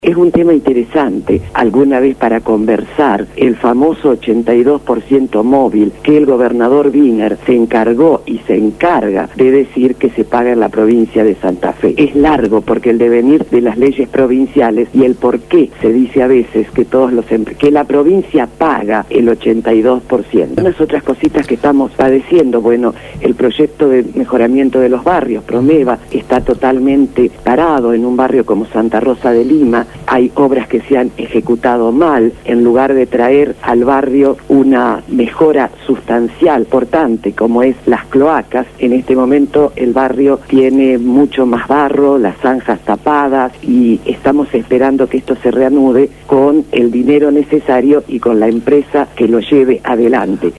Es un tema interesante, alguna vez para conversar, el famoso 82% móvil que el gobernador Wiener se encargó y se encarga de decir que se paga en la provincia de Santa Fe. Es largo porque el devenir de las leyes provinciales y el por qué se dice a veces que que la provincia paga el 82%. Unas otras cositas que estamos padeciendo, bueno, el proyecto de mejoramiento de los barrios, Promeva, está totalmente parado en un barrio como Santa Rosa de Lima. Hay obras que se han ejecutado mal, en lugar de traer al barrio una mejora sustancial, importante, como es las cloacas. En este momento el barrio tiene mucho más barro, las zanjas tapadas, y estamos esperando que esto se reanude con el dinero necesario y con la empresa que lo lleve adelante.